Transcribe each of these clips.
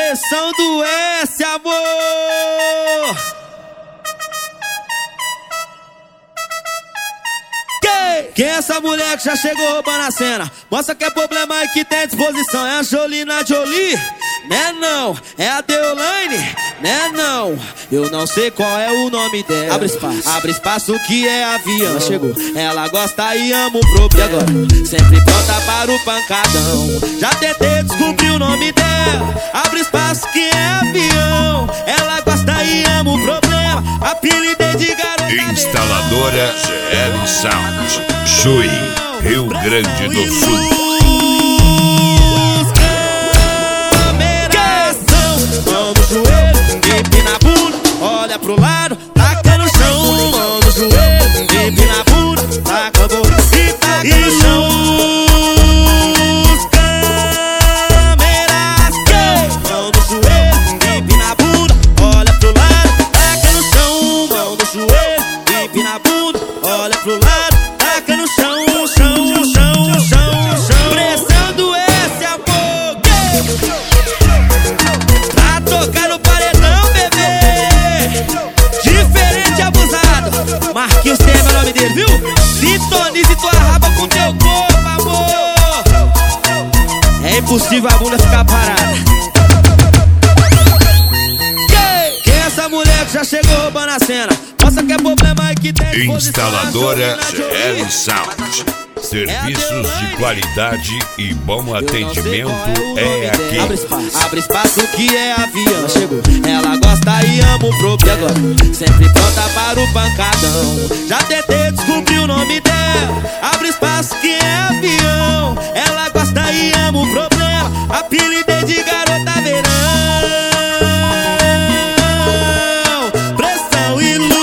Pressão do S, amor. Quem é essa mulher que já chegou roubando a cena? Mostra que é problema e que tem disposição. É a Angelina Jolie? Né não, é a Deolane? Né não, eu não sei qual é o nome dela. Abre espaço que é avião. Ela chegou, ela gosta e ama o problema. E agora? Sempre pronta para o pancadão. Já tentei descobrir o nome dela. Abre espaço que é avião. Ela gosta e ama o problema. Apelidei de garota. Instaladora GL Sound, Chuí, Rio Grande do Sul. Empina a bunda, olha pro lado, taca no chão. Mão no joelho, empina a bunda, taca a boca e taca no chão. Os câmeras, mão no joelho, empina a bunda, olha pro lado, taca no chão. Mão no joelho, empina a bunda, olha pro lado, taca no chão, chão, chão, chão, chão. Pressão do S, amor, pra tocar no paredão. Marquinhos tem o nome dele, viu? Sintonize tua raba com teu corpo, amor. É impossível a bunda ficar parada. Quem é essa mulher que já chegou roubando a cena? Mostra que é problema e que tem Instaladora GL Sound. Serviços de qualidade e bom atendimento é aqui. Abre espaço que é avião. Ela chegou, ela gosta e ama o problema. E agora? Sempre pronta para o pancadão. Já tentei descobrir o nome dela. Abre espaço que é avião. Ela gosta e ama o problema. Apelidei de garota verão. Pressão e luz.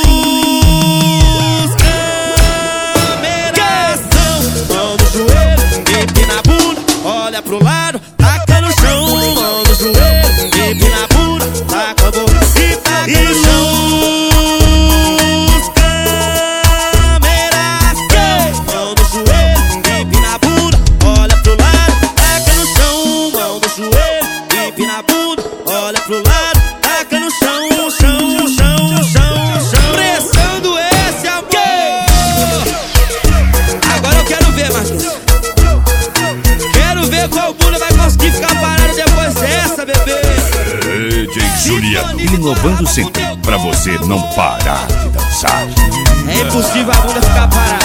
Empina a bunda, olha pro lado, taca no chão. Mão no joelho, empina a bunda, taca a boca e taca no chão. Os câmeras, mão no joelho, empina a bunda, olha pro lado, taca no chão. Mão no joelho, empina a bunda, olha pro lado, taca no chão, chão, chão, chão, chão. Pressão do S, amor. Agora eu quero ver, Marquinhos. Quero ver qual bunda vai conseguir ficar parado depois dessa, bebê. DJ Juliano, inovando sempre pra você não parar de dançar. É impossível a bunda ficar parada.